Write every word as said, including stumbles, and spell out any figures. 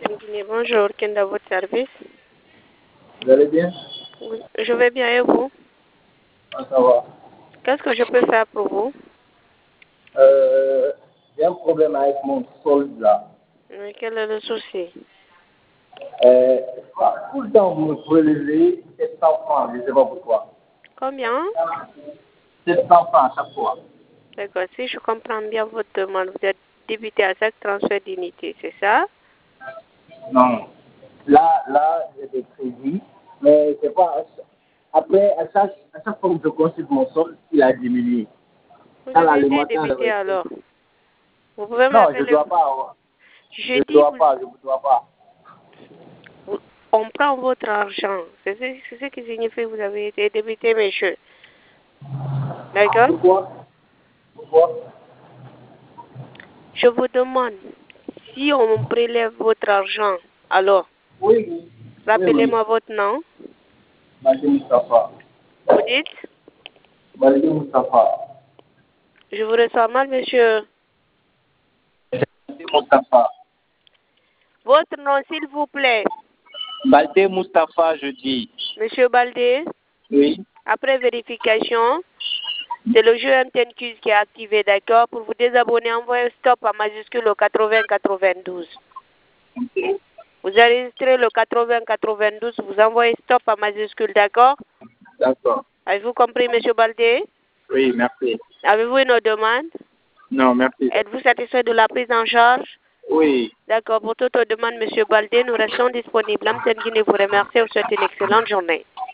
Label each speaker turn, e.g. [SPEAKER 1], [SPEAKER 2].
[SPEAKER 1] Guinée, bonjour, quel est votre service?
[SPEAKER 2] Vous allez bien?
[SPEAKER 1] Oui, je vais bien et vous?
[SPEAKER 2] Ah, ça va.
[SPEAKER 1] Qu'est-ce que je peux faire pour vous?
[SPEAKER 2] Euh, j'ai un problème avec mon solde là.
[SPEAKER 1] Mais quel est le souci?
[SPEAKER 2] Euh, tout le temps, vous me prélevez sept cents francs, je ne sais pas pourquoi.
[SPEAKER 1] Combien?
[SPEAKER 2] sept cents francs à chaque fois.
[SPEAKER 1] D'accord, si je comprends bien votre demande, vous êtes débité à chaque transfert d'unité, c'est ça?
[SPEAKER 2] Non. Là, là, j'ai des crédits, mais c'est pas. Après, à chaque, à chaque fois que je consulte mon solde, il a diminué.
[SPEAKER 1] Vous
[SPEAKER 2] Quand là,
[SPEAKER 1] avez
[SPEAKER 2] le
[SPEAKER 1] été
[SPEAKER 2] matin,
[SPEAKER 1] débité
[SPEAKER 2] le-
[SPEAKER 1] alors. Vous pouvez
[SPEAKER 2] non, je ne
[SPEAKER 1] m'appeler.
[SPEAKER 2] dois pas avoir. Je
[SPEAKER 1] Je
[SPEAKER 2] ne
[SPEAKER 1] dis,
[SPEAKER 2] dois
[SPEAKER 1] vous,
[SPEAKER 2] pas, je ne dois pas.
[SPEAKER 1] vous- on prend votre argent. C'est ce, c'est ce qui signifie que vous avez été débité, monsieur. D'accord?
[SPEAKER 2] Pourquoi? Pourquoi?
[SPEAKER 1] Je vous demande, si on prélève votre argent, alors,
[SPEAKER 2] Oui, oui. Oui, oui.
[SPEAKER 1] rappelez-moi votre nom.
[SPEAKER 2] Balde Moustapha.
[SPEAKER 1] Vous dites?
[SPEAKER 2] Balde Moustapha.
[SPEAKER 1] Je vous ressens mal, monsieur.
[SPEAKER 2] Balde Moustapha.
[SPEAKER 1] Votre nom, s'il vous plaît.
[SPEAKER 2] Balde Moustapha, je dis.
[SPEAKER 1] Monsieur Baldé,
[SPEAKER 2] Oui.
[SPEAKER 1] après vérification, c'est le jeu M T N Q qui est activé, d'accord? Pour vous désabonner, envoyez stop à majuscule au quatre-vingts quatre-vingt-douze. Vous enregistrez le quatre-vingts quatre-vingt-douze, vous envoyez stop à majuscule, d'accord?
[SPEAKER 2] D'accord.
[SPEAKER 1] Avez-vous compris, monsieur Baldé?
[SPEAKER 2] Oui, merci.
[SPEAKER 1] Avez-vous une autre demande?
[SPEAKER 2] Non, merci.
[SPEAKER 1] Êtes-vous satisfait de la prise en charge?
[SPEAKER 2] Oui.
[SPEAKER 1] D'accord. Pour toute autre demande, monsieur Baldé, nous restons disponibles. M T N Guinée vous remercie et vous souhaite une excellente journée.